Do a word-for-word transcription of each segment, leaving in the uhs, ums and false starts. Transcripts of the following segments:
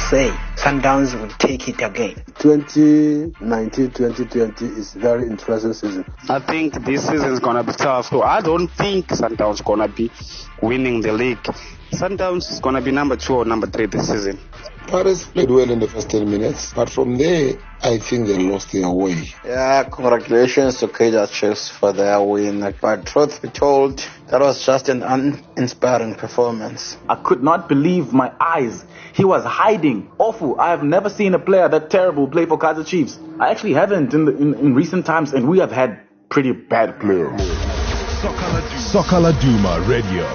say Sundowns will take it again. twenty nineteen twenty twenty is a very interesting season. I think this season is going to be tough. So I don't think Sundowns is going to be winning the league. Sundowns is going to be number two or number three this season. Pirates played well in the first ten minutes, but from there, I think they lost their way. Yeah, congratulations to Kaizer Chiefs for their win. But truth be told, that was just an uninspiring performance. I could not believe my eyes. He was hiding. Awful. I have never seen a player that terrible play for Kaizer Chiefs. I actually haven't in, the, in, in recent times, and we have had pretty bad players. Soccer Laduma Radio.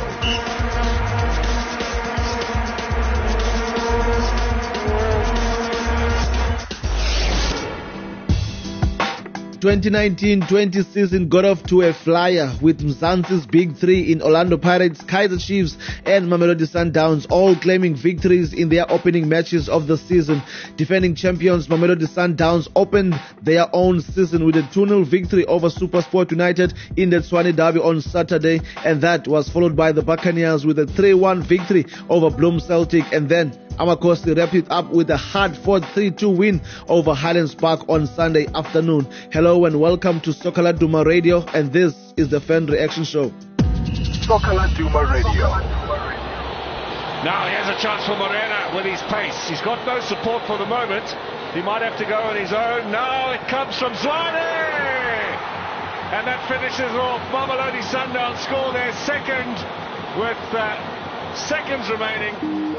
twenty nineteen twenty season got off to a flyer with Mzansi's big three in Orlando Pirates, Kaizer Chiefs and Mamelodi Sundowns all claiming victories in their opening matches of the season. Defending champions Mamelodi Sundowns opened their own season with a two nil victory over SuperSport United in the Tshwane Derby on Saturday, and that was followed by the Buccaneers with a three one victory over Bloem Celtic, and then Amakosi wrapped it up with a hard-fought three two win over Highlands Park on Sunday afternoon. Hello and welcome to Soccer Laduma Radio, and this is the Fan Reaction Show. Soccer Laduma Radio. Now he has a chance for Morena with his pace. He's got no support for the moment. He might have to go on his own. Now it comes from Tshwane! And that finishes off. Mamelodi Sundowns score their second with uh, seconds remaining.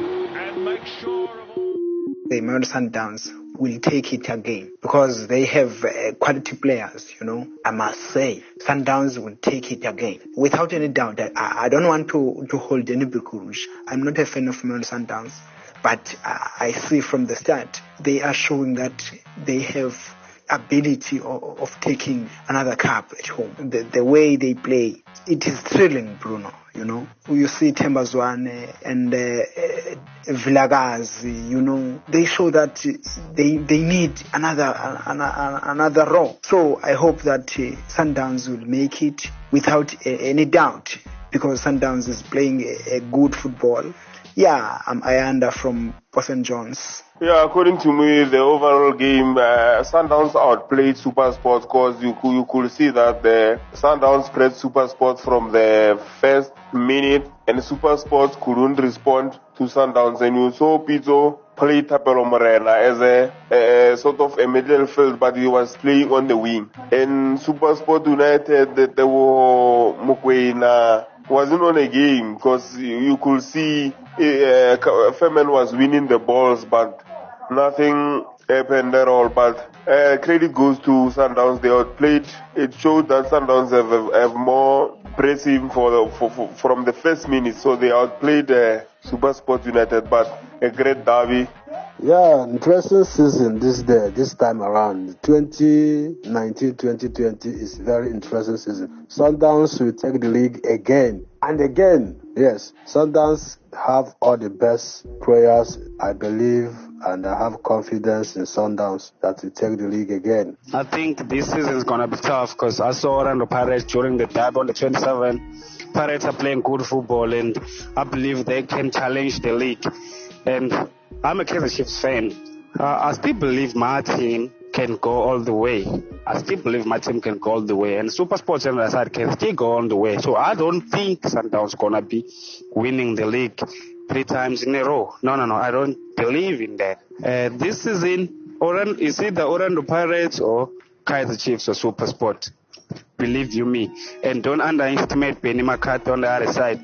Make sure of all... The Mamelodi Sundowns will take it again because they have uh, quality players, you know. I must say, Sundowns will take it again. Without any doubt, I, I don't want to, to hold any Bikurush. I'm not a fan of Mamelodi Sundowns, but I, I see from the start, they are showing that they have ability of, of taking another cup at home. The, the way they play, it is thrilling, Bruno. You know, you see Themba Zwane and uh, uh, Vilakazi, you know, they show that they they need another another, another role. So I hope that uh, Sundowns will make it without uh, any doubt, because Sundowns is playing a, a good football. Yeah, I'm Ayanda from Portland Jones. Yeah, according to me, the overall game, uh, Sundowns outplayed SuperSport because you, you could see that the Sundowns pressed SuperSport from the first minute and SuperSport couldn't respond to Sundowns. And you saw Pizzo play Tapelo Morena as a, a sort of a middle field, but he was playing on the wing. And SuperSport United, they were Mokwena wasn't on a game because you, you could see uh, Femen was winning the balls, but nothing happened at all. But uh, credit goes to Sundowns. They outplayed. It showed that Sundowns have, have more pressing for the, for, for, from the first minute. So they outplayed uh, SuperSport United, but a great derby. Yeah, interesting season this day, this time around. twenty nineteen twenty twenty is a very interesting season. Sundowns will take the league again and again. Yes, Sundowns have all the best players, I believe, and I have confidence in Sundowns that will take the league again. I think this season is going to be tough because I saw Orlando Pirates during the derby on the twenty-seventh. Pirates are playing good football, and I believe they can challenge the league. And I'm a Kaizer Chiefs fan. Uh, I still believe my team can go all the way. I still believe my team can go all the way. And SuperSport on the side can still go all the way. So I don't think Sundowns going to be winning the league three times in a row. No, no, no. I don't believe in that. Uh, this season, Oran, is it the Orlando Pirates or Kaizer Chiefs or SuperSport? Believe you me. And don't underestimate Benny McCarthy on the other side.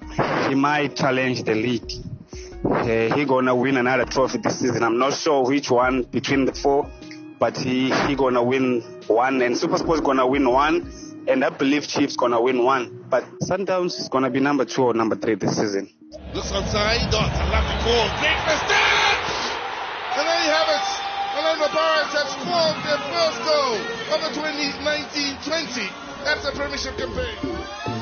He might challenge the league. Uh, he gonna win another trophy this season. I'm not sure which one between the four, but he he gonna win one, and SuperSport's gonna win one, and I believe Chiefs gonna win one. But Sundowns is gonna be number two or number three this season. Looks outside, Dot, a lovely ball, great mistake! And there you have it. Orlando Pirates have scored their first goal of the twenty nineteen twenty. That's a Premiership campaign.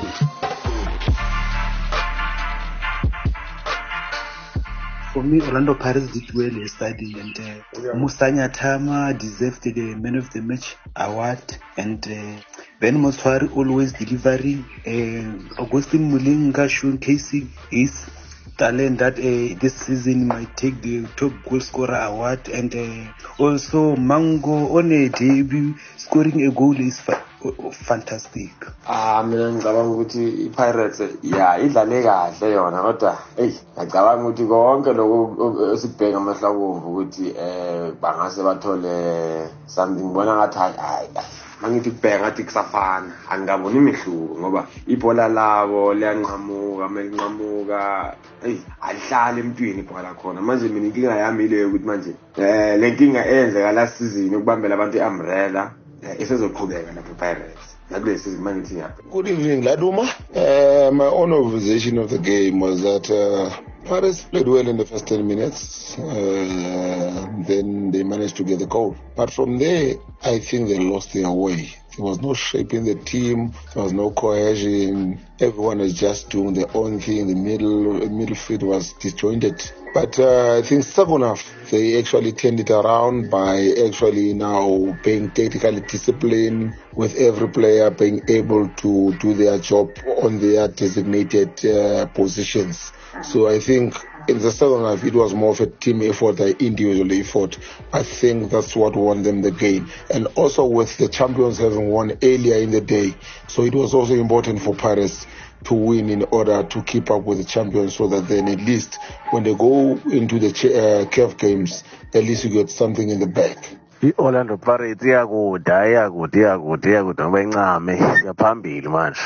For me, Orlando Pirates did well yesterday, and uh, yeah. Musanya Tama deserved the Man of the Match award, and uh, Ben Moswari always delivering. Uh, Augustine Mulinga showcasing his talent that uh, this season might take the top goal scorer award, and uh, also Mango on a debut scoring a goal is fa- fantastic. Ah, mina ngicabanga ukuthi iPirates ya idlale kahle yona kodwa hey ngicabanga ukuthi konke lokho esikubheka amahlabomvu ukuthi eh bangase bathole something bona ngathi hayi mangithi kubheka ngathi kusafana angaboni imihluko ngoba ibhola labo liyanqamuka melinqamuka hey alihlala emntwini ibhola khona manje mina inkinga yami ile ukuthi manje eh lenkinga eyenzeka last season ukubambela abantu iumbrella isezoqhubeka lapha Pirates. Good evening, Laduma. Uh, my own observation of the game was that uh, Pirates played well in the first ten minutes. Uh, then they managed to get the goal. But from there, I think they lost their way. There was no shape in the team. There was no cohesion. Everyone was just doing their own thing. The middle midfield was disjointed. But uh, I think second half, they actually turned it around by actually now being tactically disciplined, with every player being able to do their job on their designated uh, positions. So I think in the second half, it was more of a team effort than individual effort. I think that's what won them the game. And also with the champions having won earlier in the day, so it was also important for Pirates to win in order to keep up with the champions, so that then at least when they go into the uh, C A F games, at least you get something in the back. I-Orlando Pirates iyakuda iyakuda iyakuda iyakuda ngoba incame yaphambili manje.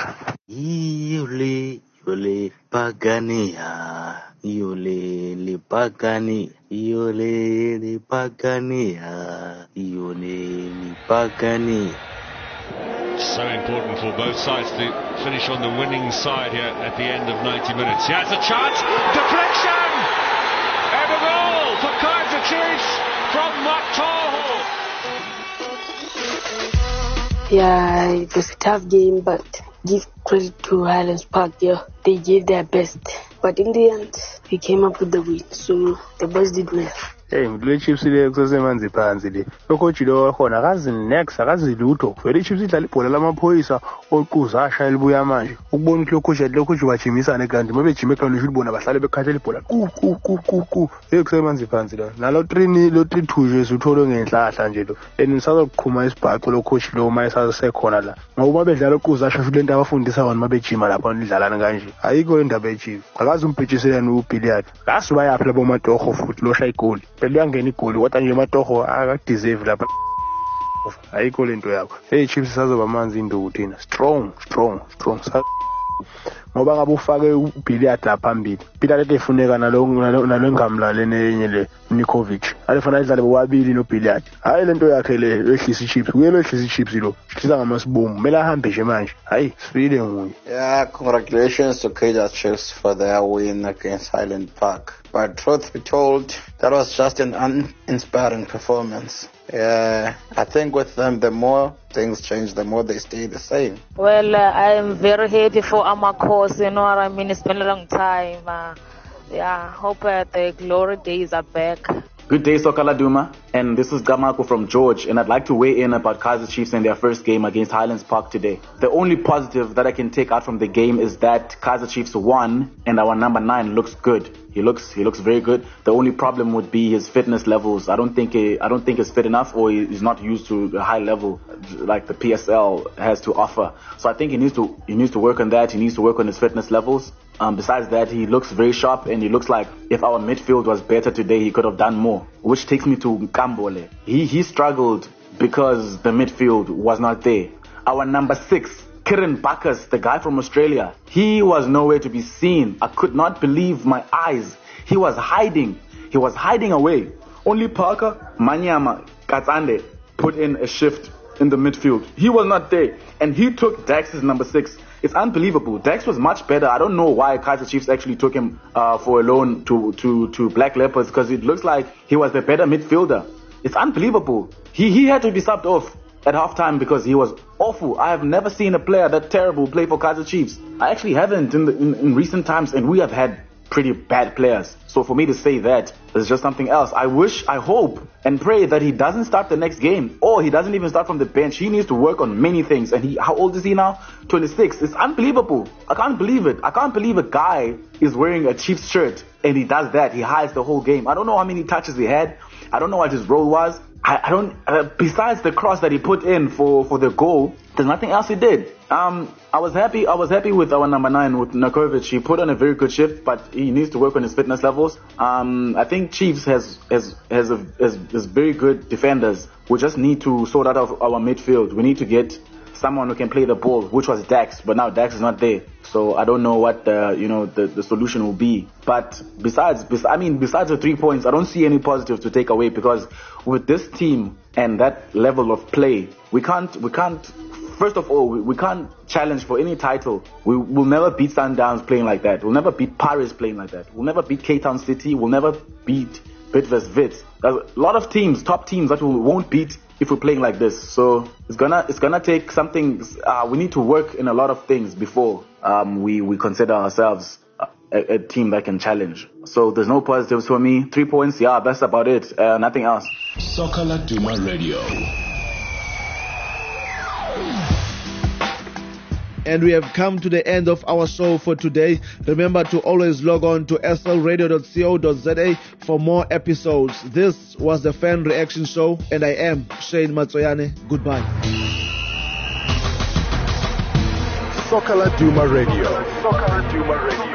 Iyole yole Pagania Yole le Pagani Yole le Pagania Yole le Pagani. So important for both sides to finish on the winning side here at the end of ninety minutes. He has a chance. Deflection! And a goal for Kaizer Chiefs from Matoho. Yeah, it was a tough game, but give credit to Highlands Park. Yeah, they gave their best. But in the end, we came up with the win. So the boys did well. Hey, le Chiefs le kusesemanzi phansi le. Coach lo khona akazi next akazi lutho. Vele Chiefs idlala ibhola lamaphoyisa oquza ashaya libuya manje. Ukubona ukuthi lo coach lo coach bajimisana kanti mabe jime kanti usho libona bahlale bekhathela ibhola. Ku ku ku ku ku. Hey kusesemanzi phansi la. Nalo three lo three two nje uthole ngenhlahla nje lo. And nisazoqhuma isibhaco lo coach lo mayesasekhona la. Ngoba bedlala oquza ashaya lento abafundisa abantu mabe jima lapha nidlalana kanje. Ayikho indaba ye Chiefs. Akazi umpithisela no Billiard. Kasuba yaphi labo matoho futhi lo shaya igoli. Beluyangena igoli kodwa nje matoho akadeserve lapha ayikho lento yakho. Hey Chiefs sazoba amanzi induku thina strong strong strong ngoba ngabe ufake uBilliard lapha phambili Billiard efuneka nalo nalo engamla lenye le Nikovic alifana idlale bobabili no Billiard hayi lento yakhe le ehlisa iChiefs kuyelo ehlisa iChiefs lo hlisa ngamasibomu mela ahambe nje manje hayi sibile nguye. Yeah, congratulations to Kaizer Chiefs for their win against Highland Park. But truth be told, that was just an uninspiring performance. Yeah, I think with them, the more things change, the more they stay the same. Well, uh, I am very happy for Amakos, you know what I mean? It's been a long time. Uh, yeah, hope uh, the glory days are back. Good day, Sokala Duma, and this is Gamako from George, and I'd like to weigh in about Kaizer Chiefs and their first game against Highlands Park today. The only positive that I can take out from the game is that Kaizer Chiefs won, and our number nine looks good. He looks he looks very good. The only problem would be his fitness levels. I don't think he, I don't think he's fit enough, or he's not used to the high level like the P S L has to offer. So I think he needs to he needs to work on that. He needs to work on his fitness levels. Um, besides that, he looks very sharp, and he looks like if our midfield was better today, he could have done more. Which takes me to Kambole. He he struggled because the midfield was not there. Our number six, Kieran Bacchus, the guy from Australia, he was nowhere to be seen. I could not believe my eyes. He was hiding. He was hiding away. Only Parker, Manyama, Katsande put in a shift in the midfield. He was not there. And he took Dax's number six. It's unbelievable. Dax was much better. I don't know why Kaizer Chiefs actually took him uh, for a loan to, to, to Black Leopards, because it looks like he was the better midfielder. It's unbelievable. He, he had to be subbed off at halftime because he was awful. I have never seen a player that terrible play for Kaizer Chiefs. I actually haven't in, the, in, in recent times, and we have had pretty bad players. So for me to say that is just something else. I wish, I hope, and pray that he doesn't start the next game, or he doesn't even start from the bench. He needs to work on many things. And he, how old is he now? twenty-six. It's unbelievable. I can't believe it. I can't believe a guy is wearing a Chiefs shirt and he does that. He hides the whole game. I don't know how many touches he had. I don't know what his role was. I, I don't. Uh, besides the cross that he put in for, for the goal, there's nothing else he did. Um, I was happy. I was happy with our number nine, with Nakovic. He put on a very good shift, but he needs to work on his fitness levels. Um, I think Chiefs has has has, a, has has very good defenders. We just need to sort out our, our midfield. We need to get someone who can play the ball, which was Dax, but now Dax is not there. So I don't know what the, you know the, the solution will be. But besides, bes- I mean, besides the three points, I don't see any positive to take away, because with this team and that level of play, we can't we can't. First of all, we, we can't challenge for any title. We will never beat Sundowns playing like that. We'll never beat Paris playing like that. We'll never beat Cape Town City. We'll never beat Bidvest Wits. There's a lot of teams, top teams, that we won't beat if we're playing like this. So it's gonna it's gonna take something. Uh, we need to work in a lot of things before um, we we consider ourselves a, a team that can challenge. So there's no positives for me. Three points, yeah, that's about it. Uh, nothing else. Soccer Laduma Radio. And we have come to the end of our show for today. Remember to always log on to s l radio dot co dot z a for more episodes. This was the Fan Reaction Show, and I am Shane Matsoyane. Goodbye. Soccer Laduma Radio. Soccer Laduma Radio.